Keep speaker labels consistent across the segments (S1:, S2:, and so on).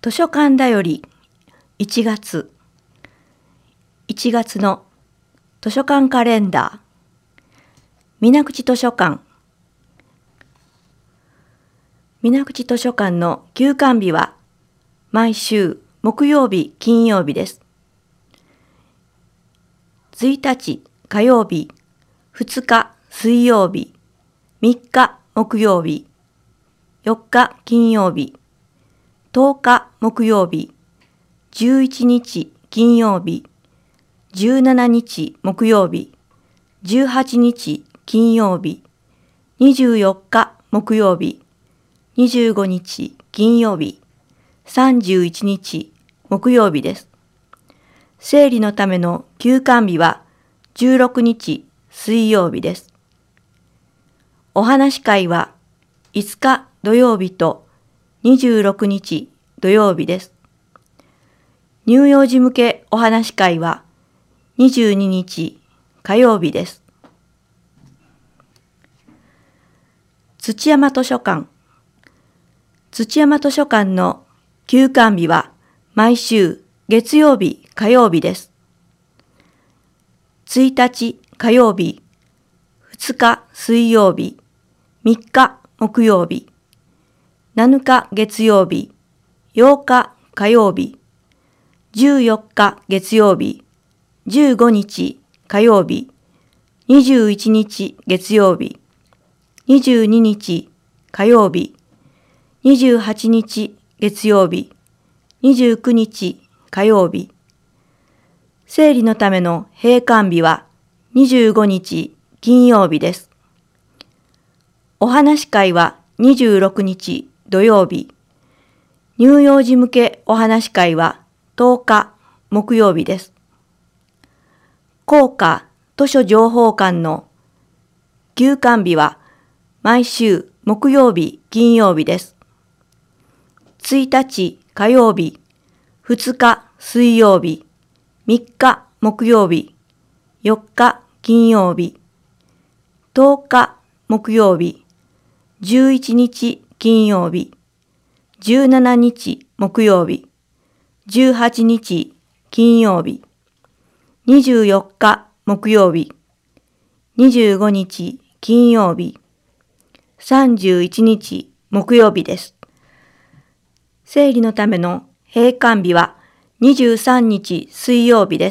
S1: 図書館だより1月の図書館カレンダー。水口図書館。水口図書館の休館日は毎週木曜日、金曜日です。1日火曜日、2日水曜日、3日木曜日、4日金曜日、10日木曜日、11日金曜日、17日木曜日、18日金曜日、24日木曜日、25日金曜日、31日木曜日です。生理のための休館日は16日水曜日です。お話し会は5日土曜日と26日土曜日です。乳幼児向けお話し会は22日火曜日です。土山図書館。土山図書館の休館日は毎週月曜日火曜日です。1日火曜日、2日水曜日、3日木曜日、7日月曜日、8日火曜日、14日月曜日、15日火曜日、21日月曜日、22日火曜日、28日月曜日、29日火曜日。生理のための閉館日は25日金曜日です。お話し会は26日土曜日。乳幼児向けお話し会は10日木曜日です。校歌図書情報館の休館日は毎週木曜日金曜日です。1日火曜日、2日水曜日、3日木曜日、4日金曜日、10日木曜日、11日金曜日、17日木曜日、18日金曜日、24日木曜日、25日金曜日、31日木曜日です。生理のための閉館日は23日水曜日です。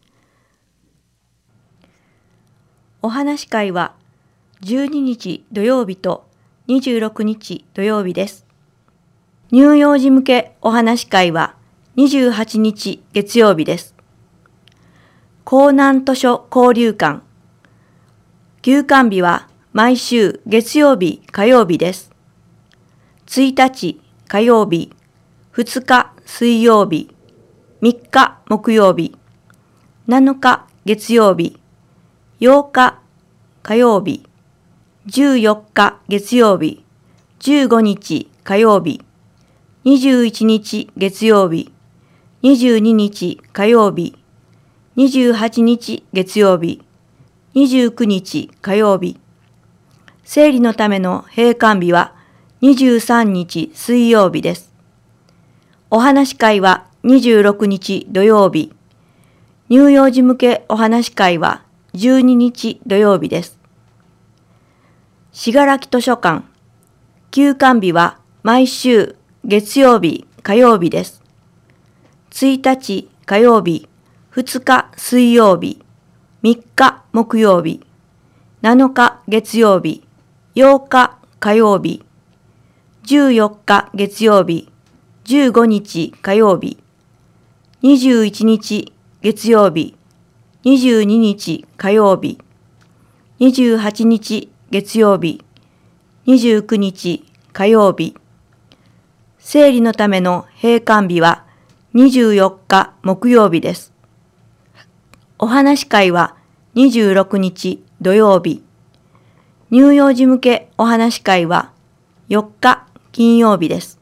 S1: お話し会は12日土曜日と26日土曜日です。乳幼児向けお話し会は28日月曜日です。江南図書交流館。休館日は毎週月曜日火曜日です。1日火曜日、2日水曜日、3日木曜日、7日月曜日、8日火曜日、14日月曜日、15日火曜日、21日月曜日、22日火曜日、28日月曜日、29日火曜日。生理のための閉館日は23日水曜日です。お話し会は26日土曜日。乳幼児向けお話し会は12日土曜日です。信楽図書館。休館日は毎週月曜日火曜日です。1日火曜日、2日水曜日、3日木曜日、7日月曜日、8日火曜日、14日月曜日、15日火曜日、21日月曜日、22日火曜日、28日月曜日、29日火曜日。生理のための閉館日は24日木曜日です。お話し会は26日土曜日。乳幼児向けお話し会は4日金曜日です。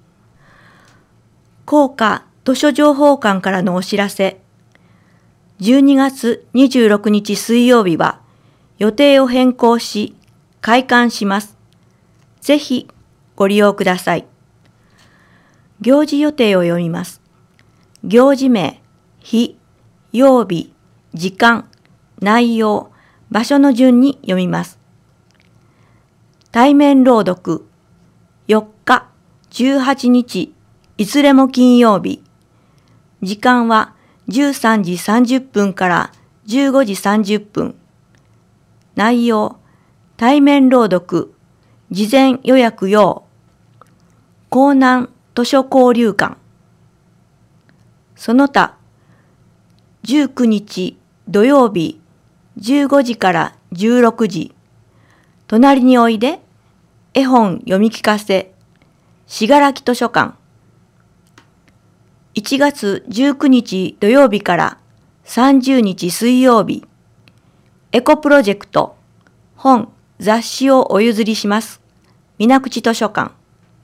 S1: 校歌図書情報館からのお知らせ。12月26日水曜日は予定を変更し開館します。ぜひご利用ください。 行事予定を読みます。行事名、日、曜日、時間、内容、場所の順に読みます。対面朗読、4日、18日、いずれも金曜日。時間は13時30分から15時30分。内容、対面朗読、事前予約要。江南図書交流館。その他、19日土曜日15時から16時。隣においで、絵本読み聞かせ、信楽図書館。1月19日土曜日から30日水曜日。エコプロジェクト、本、雑誌をお譲りします。水口図書館。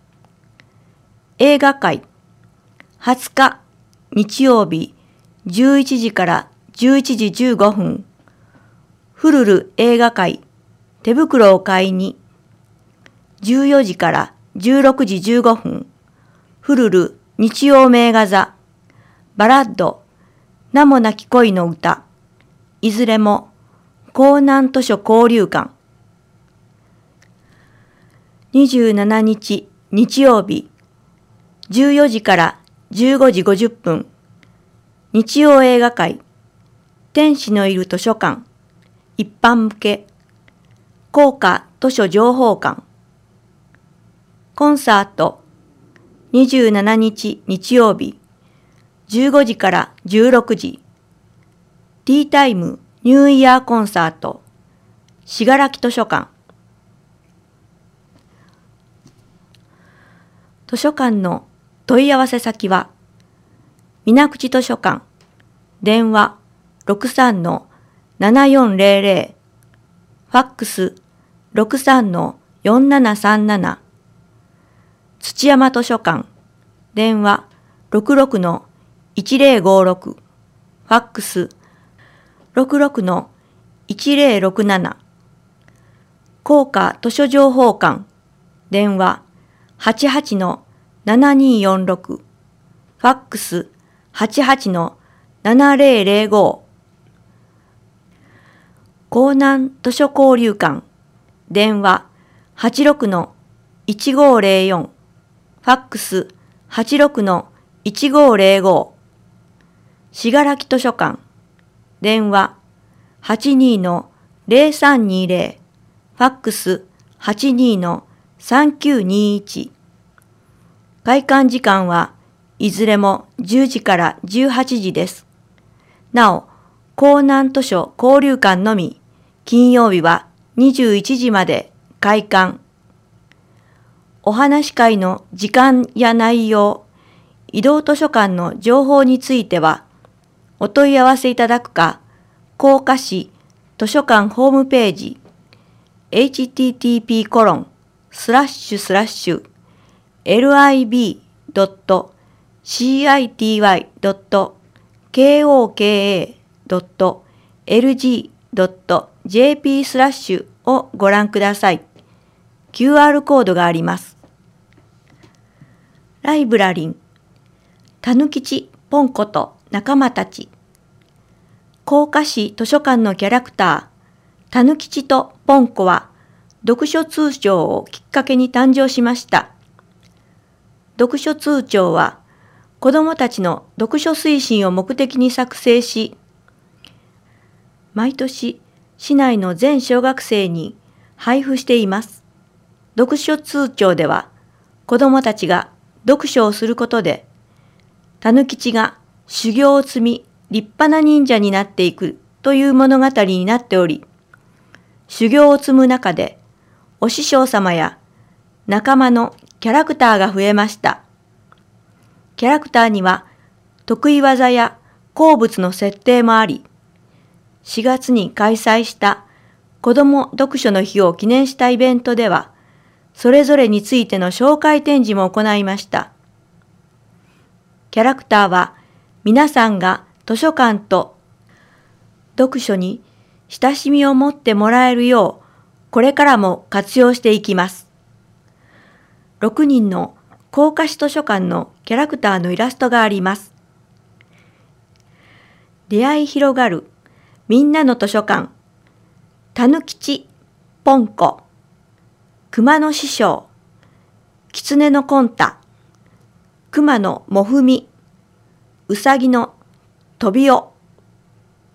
S1: 映画会、20日日曜日11時から11時15分。フルル映画会、手袋を買いに。14時から16時15分。フルル日曜名画座。バラッド、名もなき恋の歌。いずれも江南図書交流館。27日日曜日14時から15時50分。日曜映画会、天使のいる図書館。一般向け。高価図書情報館。コンサート、27日日曜日15時から16時。ティータイムニューイヤーコンサート、信楽図書館。図書館の問い合わせ先は、水口図書館、電話 63-7400、ファックス 63-4737、土山図書館、電話 66-1056、ファックス 66-1067、高価図書情報館、電話 88-7246、ファックス 88-7005、江南図書交流館、電話 86-1504、ファックス 86-1505、信楽図書館、電話 82-0320、ファックス 82-3921。開館時間はいずれも10時から18時です。なお、江南図書交流館のみ、金曜日は21時まで開館。お話会の時間や内容、移動図書館の情報については、お問い合わせいただくか、甲賀市図書館ホームページ、http://lib.city.koka.lg.jp/ をご覧ください。QR コードがあります。ライブラリン、たぬきちポンコと仲間たち。甲賀市図書館のキャラクター、たぬきちとポンコは、読書通帳をきっかけに誕生しました。読書通帳は、子どもたちの読書推進を目的に作成し、毎年市内の全小学生に配布しています。読書通帳では、子どもたちが読書をすることで、たぬきちが修行を積み立派な忍者になっていくという物語になっており、修行を積む中で、お師匠様や仲間のキャラクターが増えました。キャラクターには得意技や好物の設定もあり、4月に開催した子ども読書の日を記念したイベントでは、それぞれについての紹介展示も行いました。キャラクターは皆さんが図書館と読書に親しみを持ってもらえるよう、これからも活用していきます。6人の高架市図書館のキャラクターのイラストがあります。出会い広がるみんなの図書館、たぬきち、ぽんこ、熊の師匠、きつねのこんた、熊のもふみ、うさぎのとびお。